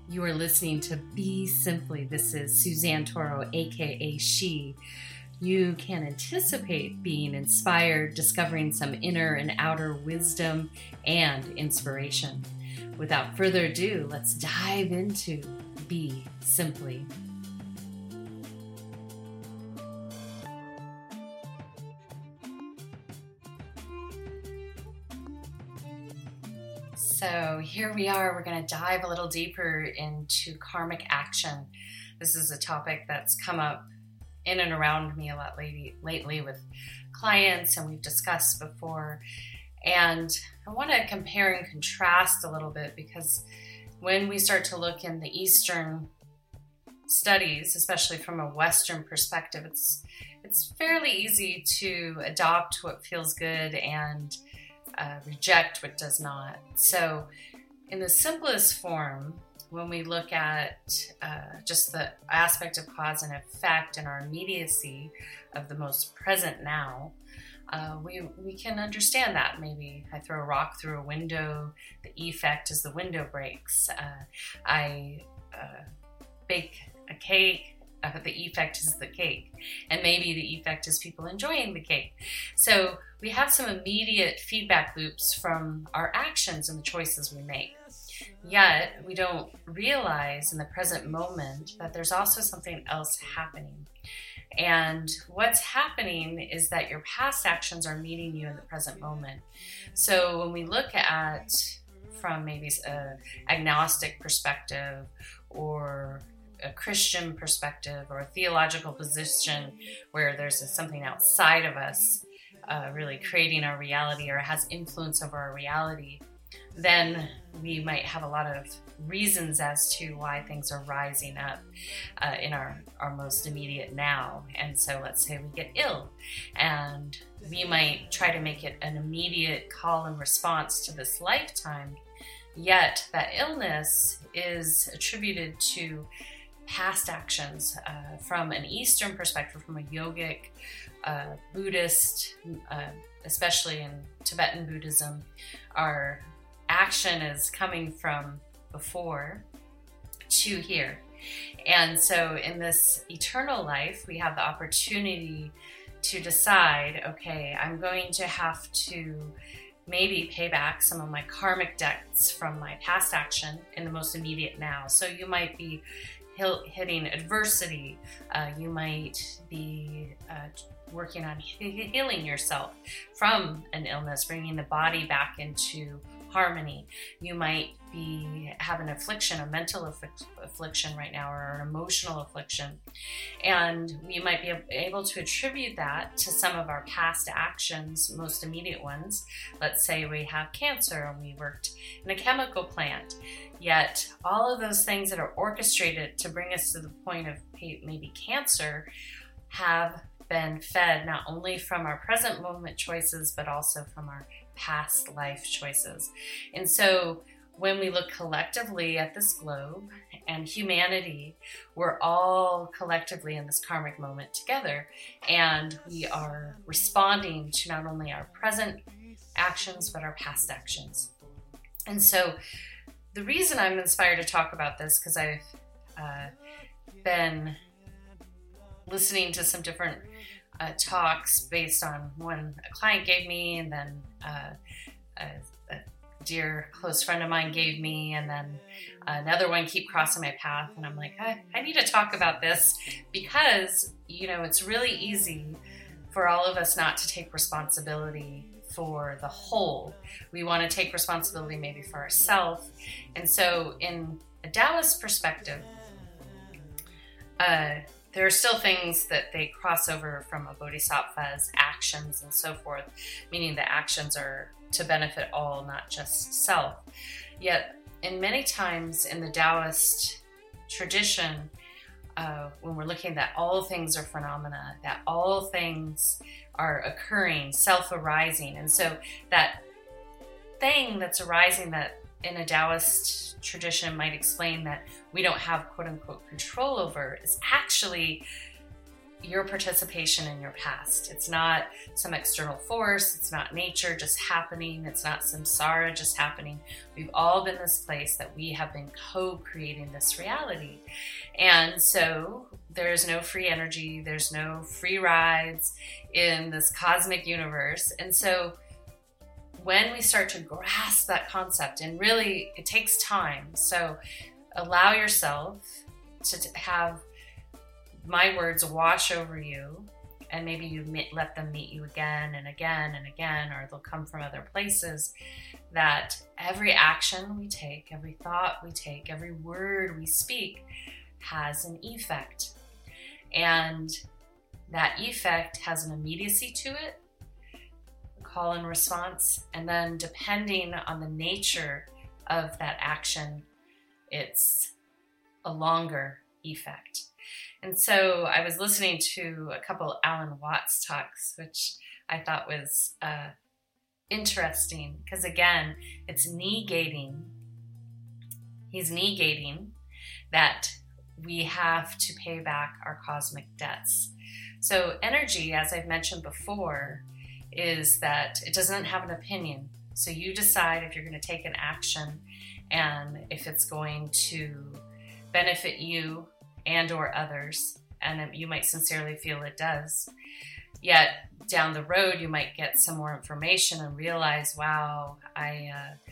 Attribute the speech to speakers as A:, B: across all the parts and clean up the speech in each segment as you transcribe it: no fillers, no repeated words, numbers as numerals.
A: You are listening to Be Simply. This is Suzanne Toro, aka She. You can anticipate being inspired, discovering some inner and outer wisdom and inspiration. Without further ado, let's dive into Be Simply. So here we are. We're going to dive a little deeper into karmic action. This is a topic that's come up in and around me a lot lately with clients, and we've discussed before. And I want to compare and contrast a little bit, because when we start to look in the Eastern studies, especially from a Western perspective, it's fairly easy to adopt what feels good and reject what does not. So in the simplest form, when we look at just the aspect of cause and effect and our immediacy of the most present now, we can understand that. Maybe I throw a rock through a window, the effect is the window breaks. I bake a cake, the effect is the cake. And maybe the effect is people enjoying the cake. So we have some immediate feedback loops from our actions and the choices we make. Yet we don't realize in the present moment that there's also something else happening. And what's happening is that your past actions are meeting you in the present moment. So when we look at from maybe an agnostic perspective or a Christian perspective or a theological position where there's something outside of us really creating our reality or has influence over our reality, then we might have a lot of reasons as to why things are rising up in our most immediate now. And so let's say we get ill, and we might try to make it an immediate call and response to this lifetime, yet that illness is attributed to past actions from an Eastern perspective, from a yogic, Buddhist, especially in Tibetan Buddhism, our action is coming from before to here. And so in this eternal life, we have the opportunity to decide, okay, I'm going to have to maybe pay back some of my karmic debts from my past action in the most immediate now. So you might be hitting adversity. You might be working on healing yourself from an illness, bringing the body back into harmony. You might have an affliction, a mental affliction right now, or an emotional affliction. And we might be able to attribute that to some of our past actions, most immediate ones. Let's say we have cancer and we worked in a chemical plant. Yet all of those things that are orchestrated to bring us to the point of maybe cancer have been fed not only from our present moment choices, but also from our past life choices. And so when we look collectively at this globe and humanity, we're all collectively in this karmic moment together, and we are responding to not only our present actions, but our past actions. And so the reason I'm inspired to talk about this, because I've been listening to some different talks based on one a client gave me, and then a dear close friend of mine gave me, and then another one keep crossing my path. And I'm like, I need to talk about this, because, it's really easy for all of us not to take responsibility for the whole. We want to take responsibility maybe for ourselves. And so in a Taoist perspective, there are still things that they cross over from a bodhisattva's actions and so forth, meaning the actions are to benefit all, not just self. Yet, in many times in the Taoist tradition, when we're looking that all things are phenomena, that all things are occurring, self-arising, and so that thing that's arising that in a Taoist tradition might explain that we don't have quote-unquote control over is actually your participation in your past. It's not some external force. It's not nature just happening. It's not samsara just happening. We've all been this place that we have been co-creating this reality. And so there's no free energy. There's no free rides in this cosmic universe. And so when we start to grasp that concept, and really it takes time. So allow yourself to have my words wash over you, and maybe you let them meet you again and again and again, or they'll come from other places, that every action we take, every thought we take, every word we speak has an effect. And that effect has an immediacy to it, call and response, and then depending on the nature of that action, it's a longer effect. And so I was listening to a couple Alan Watts talks, which I thought was interesting, because again, it's negating. He's negating that we have to pay back our cosmic debts. So energy, as I've mentioned before, is that it doesn't have an opinion. So you decide if you're going to take an action and if it's going to benefit you and or others, and you might sincerely feel it does. Yet down the road, you might get some more information and realize, wow, I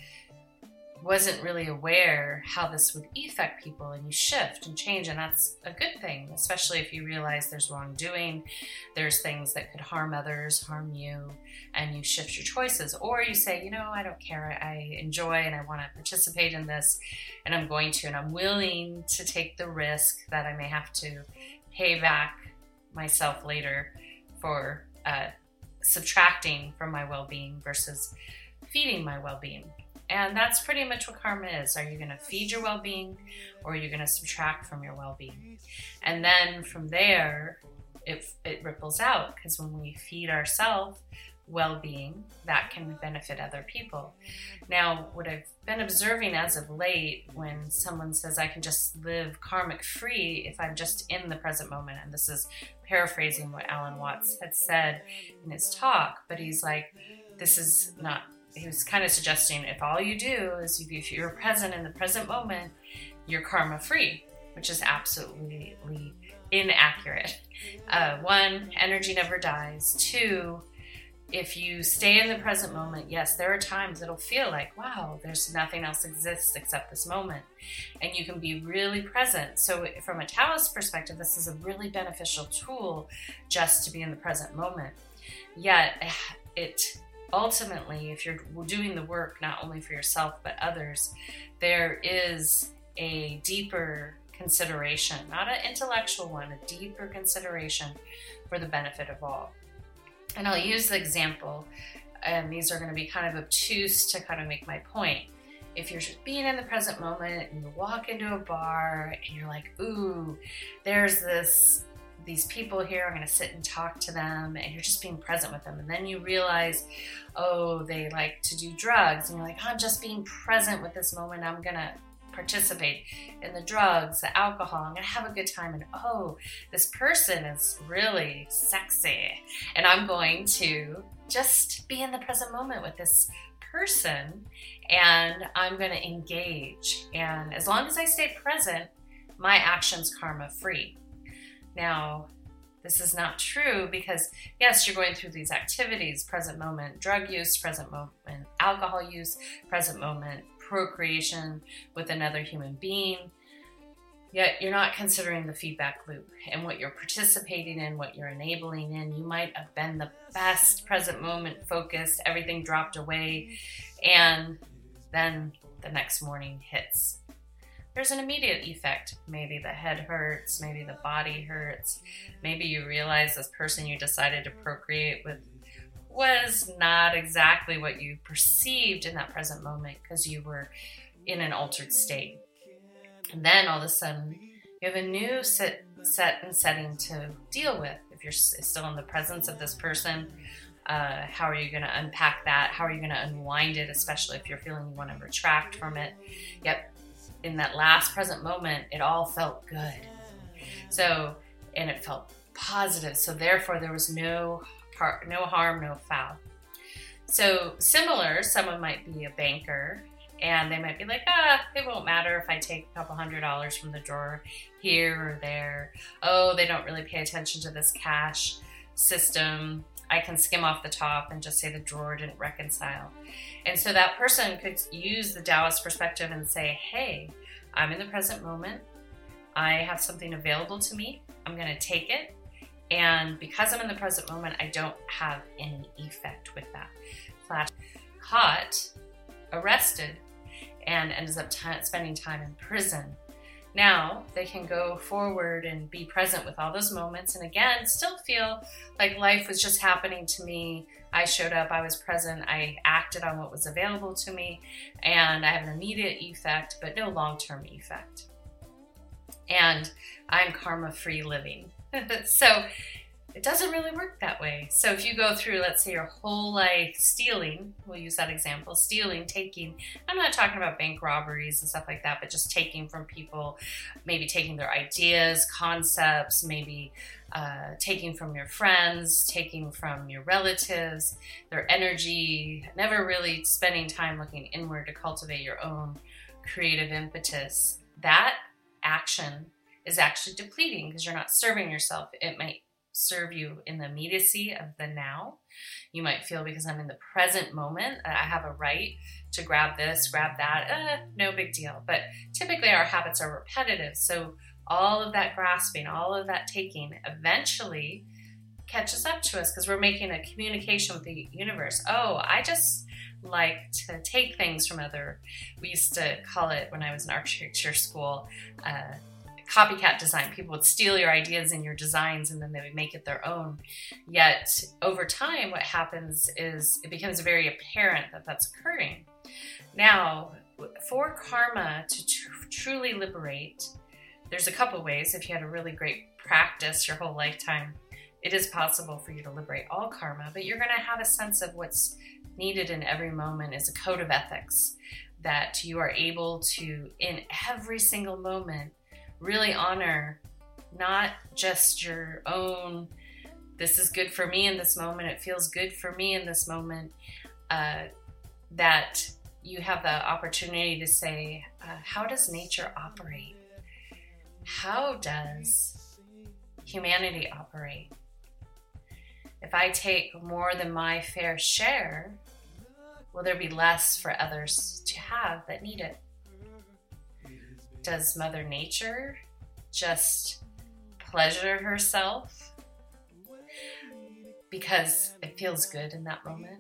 A: wasn't really aware how this would affect people, and you shift and change, and that's a good thing, especially if you realize there's wrongdoing, there's things that could harm others, harm you, and you shift your choices. Or you say, you know, I don't care, I enjoy and I want to participate in this, and I'm going to, and I'm willing to take the risk that I may have to pay back myself later for subtracting from my well-being versus feeding my well-being. And that's pretty much what karma is. Are you going to feed your well-being, or are you going to subtract from your well-being? And then from there, it ripples out, because when we feed ourselves well-being, that can benefit other people. Now, what I've been observing as of late, when someone says I can just live karmic free if I'm just in the present moment, and this is paraphrasing what Alan Watts had said in his talk, but he's like, this is not, he was kind of suggesting if all you do is if you're present in the present moment, you're karma free, which is absolutely inaccurate. One, energy never dies. Two, if you stay in the present moment, yes, there are times it'll feel like, wow, there's nothing else exists except this moment. And you can be really present. So from a Taoist perspective, this is a really beneficial tool just to be in the present moment. Yet it ultimately, if you're doing the work not only for yourself but others, there is a deeper consideration, not an intellectual one, a deeper consideration for the benefit of all. And I'll use the example, and these are going to be kind of obtuse to kind of make my point. If you're just being in the present moment and you walk into a bar and you're like, ooh, there's these people here, I'm going to sit and talk to them, and you're just being present with them. And then you realize, oh, they like to do drugs. And you're like, I'm just being present with this moment. I'm going to participate in the drugs, the alcohol. I'm going to have a good time. And oh, this person is really sexy. And I'm going to just be in the present moment with this person, and I'm going to engage. And as long as I stay present, my action's karma free. Now, this is not true, because yes, you're going through these activities, present moment drug use, present moment alcohol use, present moment procreation with another human being, yet you're not considering the feedback loop and what you're participating in, what you're enabling in. You might have been the best present moment focused, everything dropped away, and then the next morning hits. There's an immediate effect. Maybe the head hurts, maybe the body hurts, maybe you realize this person you decided to procreate with was not exactly what you perceived in that present moment, because you were in an altered state. And then all of a sudden, you have a new set and setting to deal with. If you're still in the presence of this person, how are you going to unpack that? How are you going to unwind it, especially if you're feeling you want to retract from it? Yep. In that last present moment, it all felt good. So, and it felt positive. So therefore there was no harm, no foul. So similar, someone might be a banker and they might be like, it won't matter if I take a couple $100 from the drawer here or there. Oh, they don't really pay attention to this cash system. I can skim off the top and just say the drawer didn't reconcile. And so that person could use the Taoist perspective and say, hey, I'm in the present moment. I have something available to me. I'm going to take it. And because I'm in the present moment, I don't have any effect with that. Flash caught, arrested, and ends up spending time in prison. Now they can go forward and be present with all those moments, and again, still feel like life was just happening to me. I showed up, I was present, I acted on what was available to me, and I have an immediate effect, but no long-term effect. And I'm karma-free living. So it doesn't really work that way. So if you go through, let's say, your whole life stealing, we'll use that example, stealing, taking, I'm not talking about bank robberies and stuff like that, but just taking from people, maybe taking their ideas, concepts, maybe taking from your friends, taking from your relatives, their energy, never really spending time looking inward to cultivate your own creative impetus. That action is actually depleting because you're not serving yourself. It might serve you in the immediacy of the now. You might feel, because I'm in the present moment, I have a right to grab this, grab that, no big deal. But typically our habits are repetitive. So all of that grasping, all of that taking eventually catches up to us because we're making a communication with the universe. Oh, I just like to take things from we used to call it, when I was in architecture school, copycat design. People would steal your ideas and your designs and then they would make it their own. Yet over time, what happens is it becomes very apparent that that's occurring. Now, for karma to truly liberate, there's a couple ways. If you had a really great practice your whole lifetime, it is possible for you to liberate all karma, but you're going to have a sense of what's needed in every moment is a code of ethics that you are able to, in every single moment, really honor not just your own, this is good for me in this moment, it feels good for me in this moment, that you have the opportunity to say, how does nature operate? How does humanity operate? If I take more than my fair share, will there be less for others to have that need it? Does Mother Nature just pleasure herself because it feels good in that moment?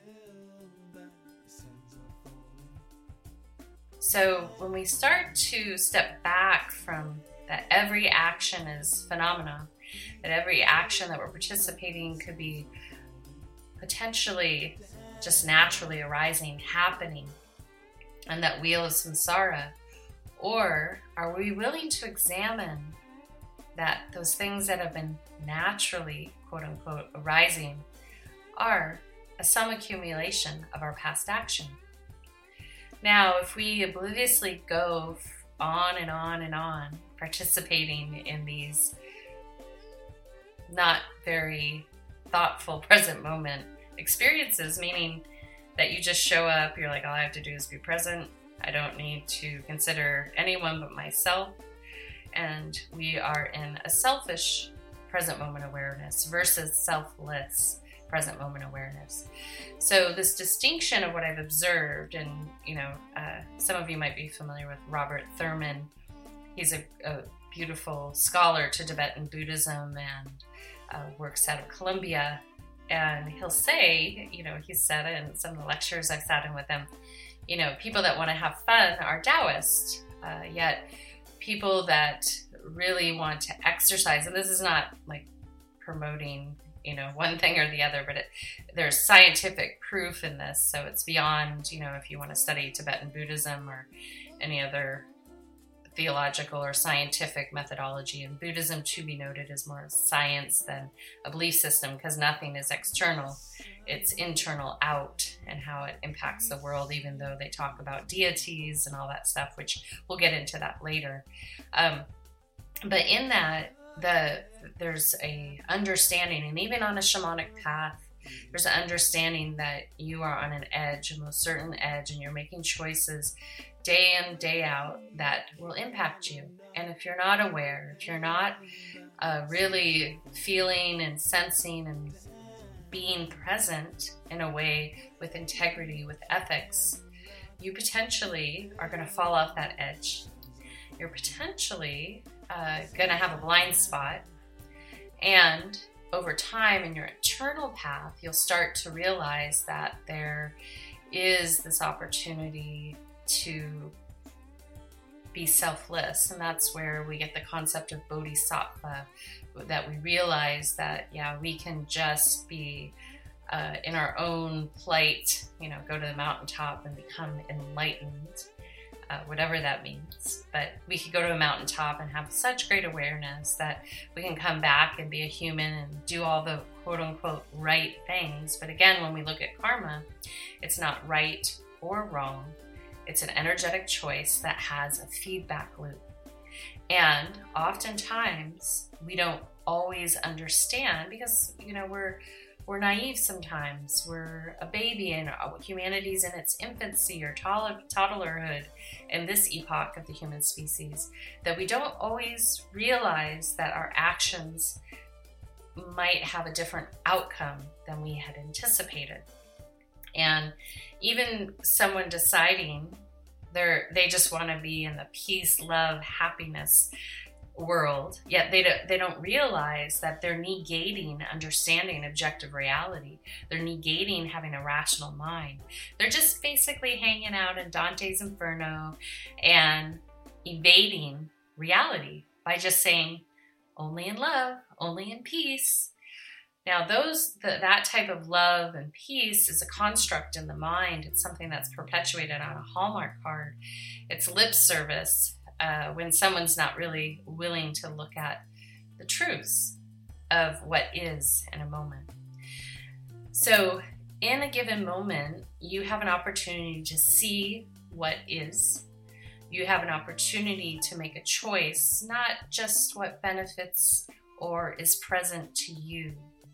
A: So when we start to step back from that every action is phenomena, that every action that we're participating could be potentially just naturally arising, happening, and that wheel of samsara, or are we willing to examine that those things that have been naturally, quote unquote, arising are a sum accumulation of our past action? Now, if we obliviously go on and on and on, participating in these not very thoughtful present moment experiences, meaning that you just show up, you're like, all I have to do is be present. I don't need to consider anyone but myself. And we are in a selfish present moment awareness versus selfless present moment awareness. So this distinction of what I've observed, and some of you might be familiar with Robert Thurman. He's a beautiful scholar to Tibetan Buddhism and works out of Columbia. And he'll say, he's said it in some of the lectures I've sat in with him, people that want to have fun are Taoist, yet people that really want to exercise, and this is not like promoting, one thing or the other, but there's scientific proof in this. So it's beyond, if you want to study Tibetan Buddhism or any other theological or scientific methodology. And Buddhism, to be noted, is more science than a belief system because nothing is external. It's internal out and how it impacts the world, even though they talk about deities and all that stuff, which we'll get into that later. But in that, there's a understanding, and even on a shamanic path, there's an understanding that you are on an edge, a most certain edge, and you're making choices day in, day out that will impact you. And if you're not aware, if you're not really feeling and sensing and being present in a way with integrity, with ethics, you potentially are going to fall off that edge. You're potentially going to have a blind spot. And over time in your internal path, you'll start to realize that there is this opportunity to be selfless. And that's where we get the concept of bodhisattva, that we realize that, yeah, we can just be in our own plight, go to the mountaintop and become enlightened, whatever that means. But we could go to a mountaintop and have such great awareness that we can come back and be a human and do all the quote unquote right things. But again, when we look at karma, it's not right or wrong. It's an energetic choice that has a feedback loop. And oftentimes we don't always understand because, we're naive sometimes. We're a baby and humanity's in its infancy or toddlerhood in this epoch of the human species, that we don't always realize that our actions might have a different outcome than we had anticipated. And even someone deciding they just want to be in the peace, love, happiness world, yet they don't realize that they're negating understanding objective reality. They're negating having a rational mind. They're just basically hanging out in Dante's Inferno and evading reality by just saying only in love, only in peace. Now that type of love and peace is a construct in the mind. It's something that's perpetuated on a Hallmark card. It's lip service when someone's not really willing to look at the truths of what is in a moment. So in a given moment, you have an opportunity to see what is. You have an opportunity to make a choice, not just what benefits or is present to you,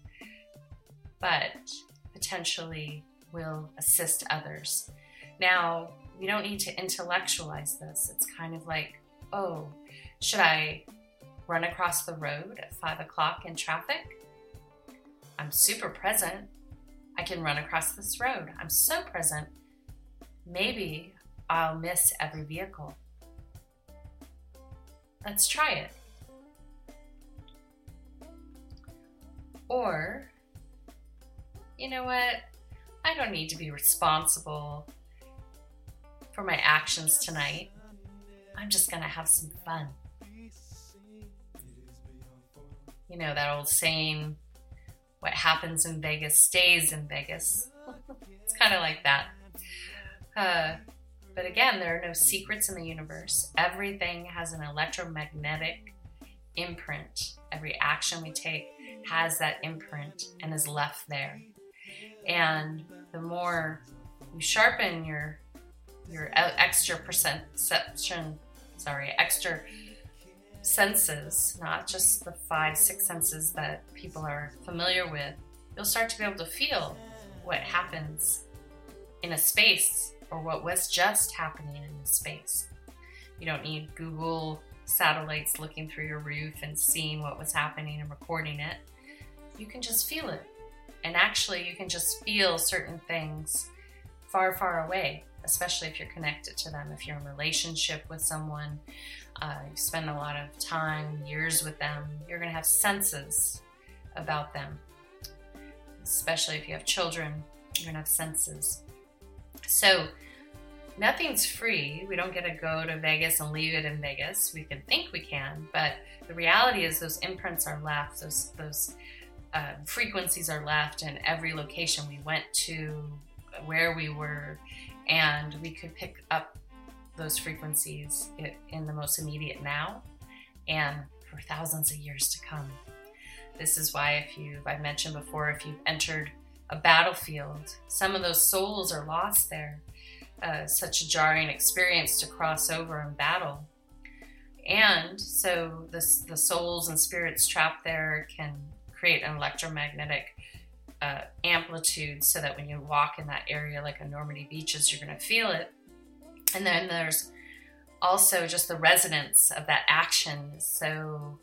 A: but potentially will assist others. Now, we don't need to intellectualize this. It's kind of like, oh, should I run across the road at 5 o'clock in traffic? I'm super present. I can run across this road. I'm so present. Maybe I'll miss every vehicle. Let's try it. Or, you know what? I don't need to be responsible for my actions tonight. I'm just going to have some fun. You know that old saying, what happens in Vegas stays in Vegas. It's kind of like that. But again, there are no secrets in the universe. Everything has an electromagnetic imprint. Every action we take has that imprint and is left there. And the more you sharpen your extra senses, not just the 5-6 senses that people are familiar with, you'll start to be able to feel what happens in a space or what was just happening in a space. You don't need Google satellites looking through your roof and seeing what was happening and recording it. You can just feel it. And actually, you can just feel certain things far, far away, especially if you're connected to them. If you're in a relationship with someone, you spend a lot of time, years with them, you're going to have senses about them. Especially if you have children, you're going to have senses. So nothing's free. We don't get to go to Vegas and leave it in Vegas. We can think we can, but the reality is those imprints are left, those frequencies are left in every location we went to, where we were, and we could pick up those frequencies in the most immediate now and for thousands of years to come. This is why I've mentioned before, if you've entered a battlefield, some of those souls are lost there. Such a jarring experience to cross over and battle. And so the souls and spirits trapped there can create an electromagnetic amplitude, so that when you walk in that area, like on Normandy beaches, you're going to feel it. And then there's also just the resonance of that action is so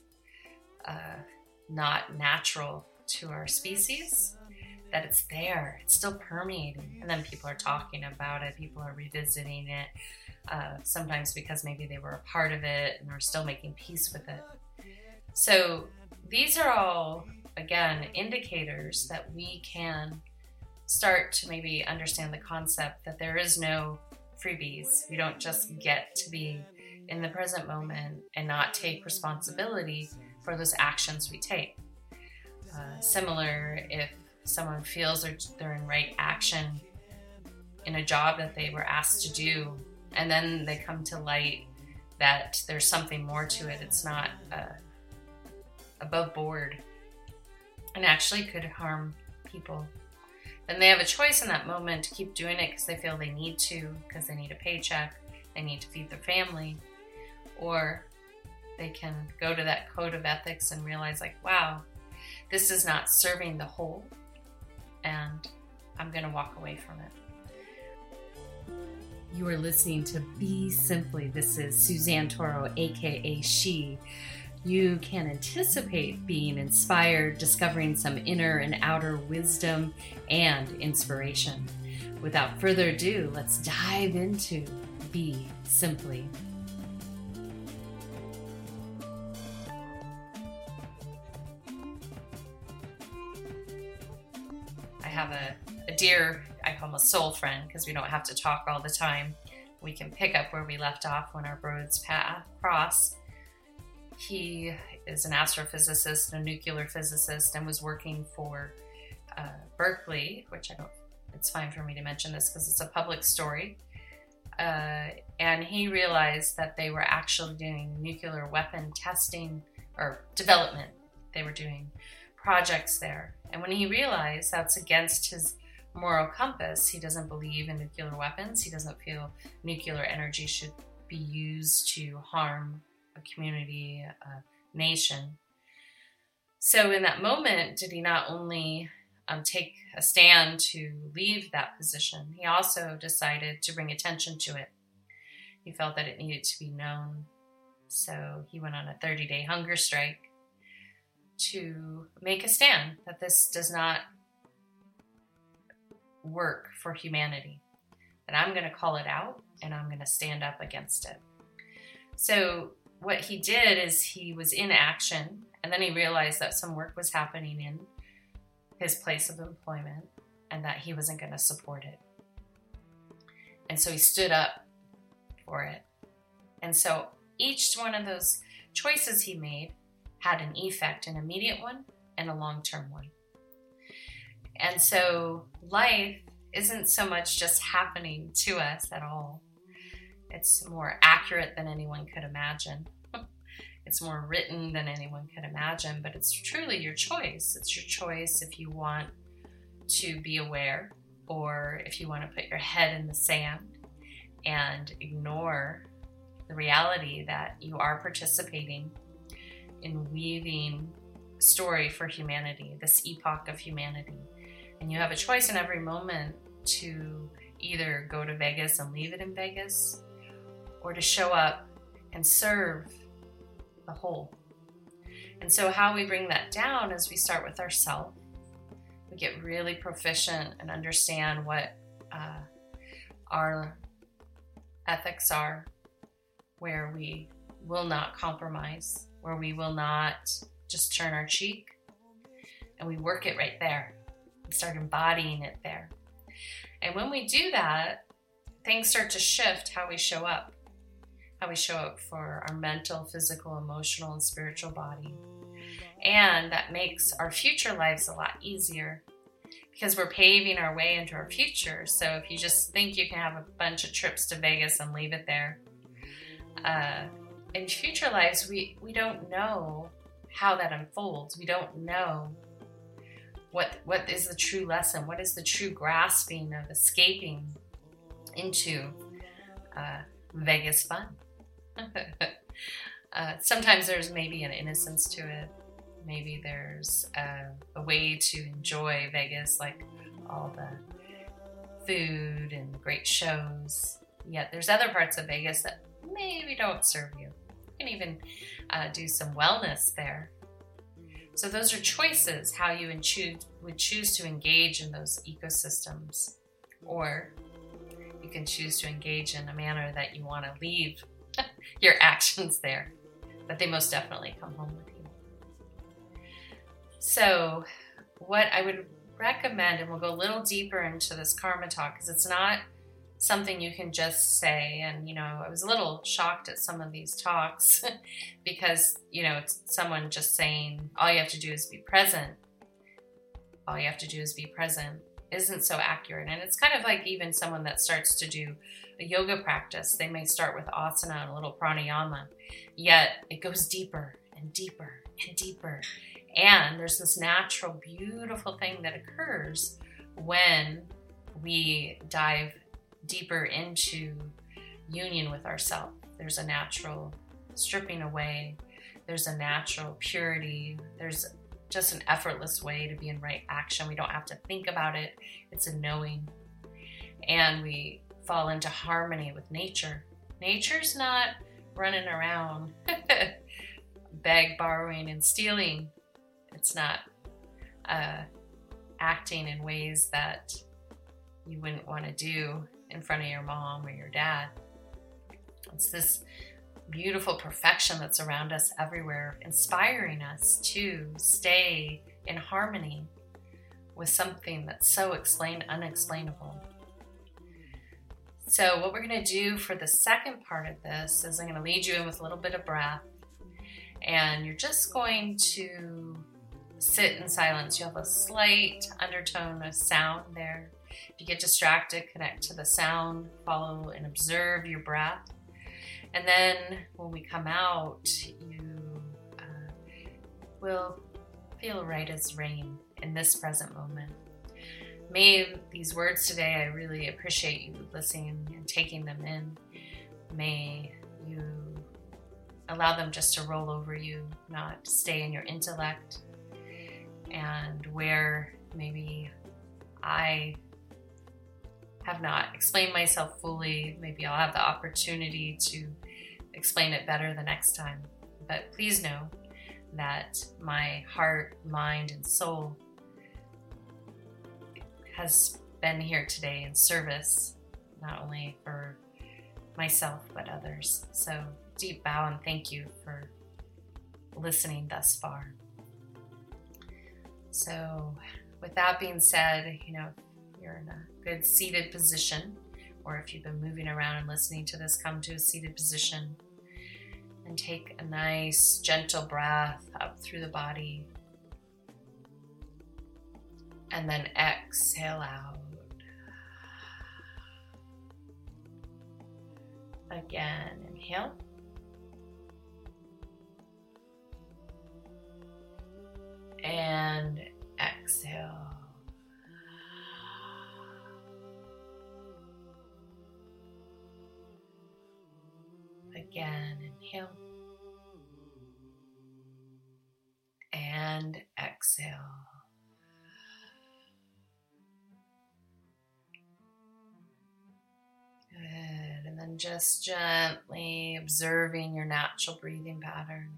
A: not natural to our species, that it's there, it's still permeating. And then people are talking about it, people are revisiting it, sometimes because maybe they were a part of it and are still making peace with it. So these are all, again, indicators that we can start to maybe understand the concept that there is no freebies. We don't just get to be in the present moment and not take responsibility for those actions we take. Similar, if someone feels they're in right action in a job that they were asked to do, and then they come to light that there's something more to it, it's not above board, and actually could harm people, then they have a choice in that moment to keep doing it because they feel they need to, because they need a paycheck, they need to feed their family, or they can go to that code of ethics and realize, like, wow, this is not serving the whole, and I'm going to walk away from it. You are listening to Be Simply. This is Suzanne Toro, aka She. You can anticipate being inspired, discovering some inner and outer wisdom and inspiration. Without further ado, let's dive into Be Simply. I have a dear, I call him a soul friend, because we don't have to talk all the time. We can pick up where we left off when our roads cross. He is an astrophysicist, a nuclear physicist, and was working for Berkeley, which it's fine for me to mention this because it's a public story. And he realized that they were actually doing nuclear weapon testing or development. They were doing projects there. And when he realized that's against his moral compass, he doesn't believe in nuclear weapons. He doesn't feel nuclear energy should be used to harm a community, a nation. So in that moment, did he not only take a stand to leave that position, he also decided to bring attention to it. He felt that it needed to be known. So he went on a 30-day hunger strike to make a stand that this does not work for humanity, that I'm going to call it out and I'm going to stand up against it. So what he did is he was in action, and then he realized that some work was happening in his place of employment and that he wasn't going to support it. And so he stood up for it. And so each one of those choices he made had an effect, an immediate one and a long-term one. And so life isn't so much just happening to us at all. It's more accurate than anyone could imagine. It's more written than anyone could imagine, but it's truly your choice. It's your choice if you want to be aware, or if you want to put your head in the sand and ignore the reality that you are participating in weaving story for humanity, this epoch of humanity. And you have a choice in every moment to either go to Vegas and leave it in Vegas, or to show up and serve the whole. And so how we bring that down is we start with ourselves. We get really proficient and understand what our ethics are, where we will not compromise, where we will not just turn our cheek, and we work it right there. We start embodying it there. And when we do that, things start to shift how we show up for our mental, physical, emotional, and spiritual body. And that makes our future lives a lot easier because we're paving our way into our future. So if you just think you can have a bunch of trips to Vegas and leave it there, in future lives, we don't know how that unfolds. We don't know what is the true lesson, what is the true grasping of escaping into Vegas fun. Sometimes there's maybe an innocence to it. Maybe there's a way to enjoy Vegas, like all the food and great shows. Yet there's other parts of Vegas that maybe don't serve you. You can even do some wellness there. So those are choices, how you would choose to engage in those ecosystems. Or you can choose to engage in a manner that you want to leave your actions there, but they most definitely come home with you. So what I would recommend, and we'll go a little deeper into this karma talk, because it's not something you can just say. And, I was a little shocked at some of these talks because, it's someone just saying, all you have to do is be present. All you have to do is be present isn't so accurate. And it's kind of like even someone that starts to do a yoga practice, they may start with asana and a little pranayama, yet it goes deeper and deeper and deeper. And there's this natural, beautiful thing that occurs when we dive deeper into union with ourselves. There's a natural stripping away. There's a natural purity. There's just an effortless way to be in right action. We don't have to think about it. It's a knowing. And we fall into harmony with nature. Nature's not running around beg, borrowing, and stealing. It's not acting in ways that you wouldn't want to do in front of your mom or your dad. It's this beautiful perfection that's around us everywhere, inspiring us to stay in harmony with something that's so unexplainable. So what we're going to do for the second part of this is I'm going to lead you in with a little bit of breath, and you're just going to sit in silence. You have a slight undertone of sound there. If you get distracted, connect to the sound, follow and observe your breath. And then when we come out, you will feel right as rain in this present moment. May these words today, I really appreciate you listening and taking them in. May you allow them just to roll over you, not stay in your intellect. And where maybe I have not explained myself fully, maybe I'll have the opportunity to explain it better the next time. But please know that my heart, mind, and soul has been here today in service, not only for myself, but others. So deep bow and thank you for listening thus far. So with that being said, if you're in a good seated position, or if you've been moving around and listening to this, come to a seated position and take a nice gentle breath up through the body, and then exhale out. Again, inhale. And exhale. Again, inhale. And exhale. Good. And then just gently observing your natural breathing pattern.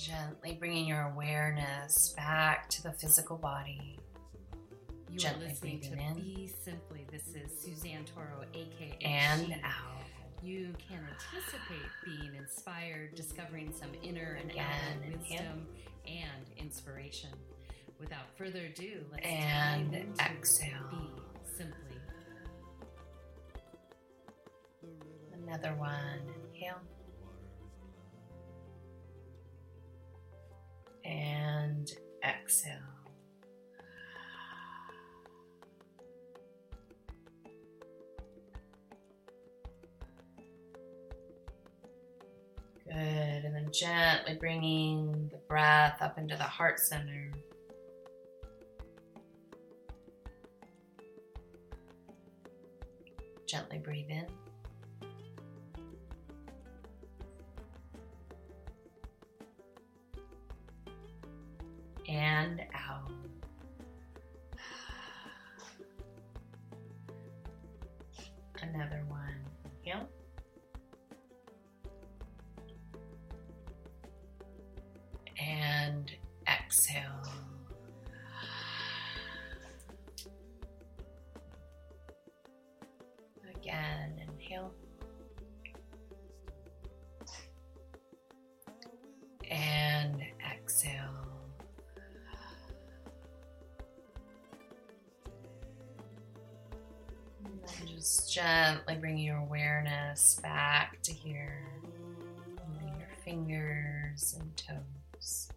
A: Gently bringing your awareness back to the physical body.
B: You
A: Gently
B: are listening to
A: breathing in.
B: Be Simply. This is Suzanne Toro, aka
A: And
B: She.
A: out.
B: You can anticipate being inspired, discovering some inner and
A: Again,
B: outer
A: inhale.
B: wisdom and inspiration. Without further ado, let's
A: And
B: dive into
A: exhale.
B: Be Simply.
A: Another one. Inhale. And exhale. Good. And then gently bringing the breath up into the heart center. Gently breathe in. And out. Another one. Inhale. And exhale. Again, inhale. And exhale. And then just gently bring your awareness back to here. Moving your fingers and toes.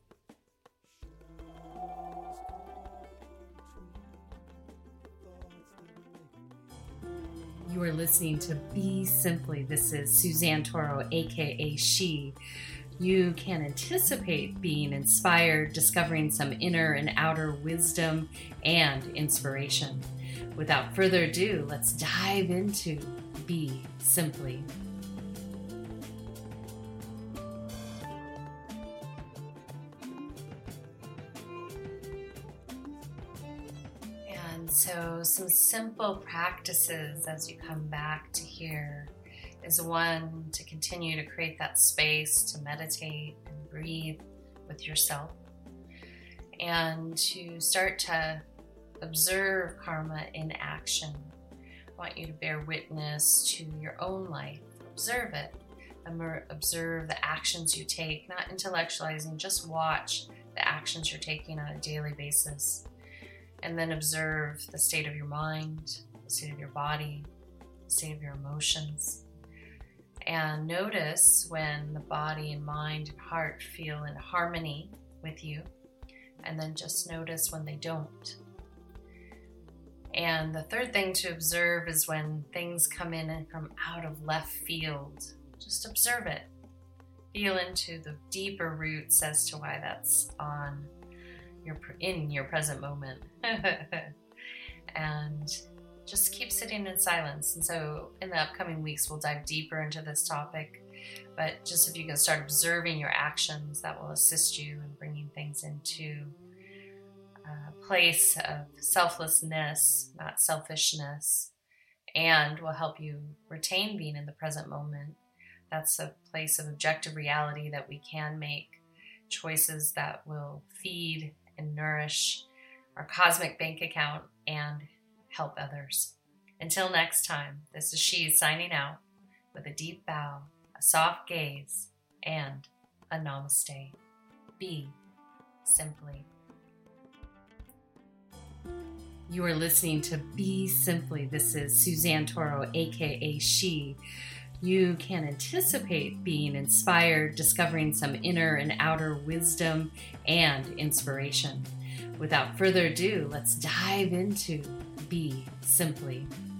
B: You are listening to Be Simply. This is Suzanne Toro, aka She. You can anticipate being inspired, discovering some inner and outer wisdom and inspiration. Without further ado, let's dive into Be Simply.
A: And so some simple practices as you come back to here is one, to continue to create that space to meditate and breathe with yourself, and to start to observe karma in action. I want you to bear witness to your own life. Observe it. Observe the actions you take, not intellectualizing, just watch the actions you're taking on a daily basis. And then observe the state of your mind, the state of your body, the state of your emotions. And notice when the body and mind and heart feel in harmony with you. And then just notice when they don't. And the third thing to observe is when things come in and from out of left field. Just observe it. Feel into the deeper roots as to why that's in your present moment. And just keep sitting in silence. And so in the upcoming weeks, we'll dive deeper into this topic. But just if you can start observing your actions, that will assist you in bringing things into a place of selflessness, not selfishness, and will help you retain being in the present moment. That's a place of objective reality that we can make choices that will feed and nourish our cosmic bank account and help others. Until next time, this is She signing out with a deep bow, a soft gaze, and a namaste. Be Simply.
B: You are listening to Be Simply. This is Suzanne Toro, aka She. You can anticipate being inspired, discovering some inner and outer wisdom and inspiration. Without further ado, let's dive into Be Simply.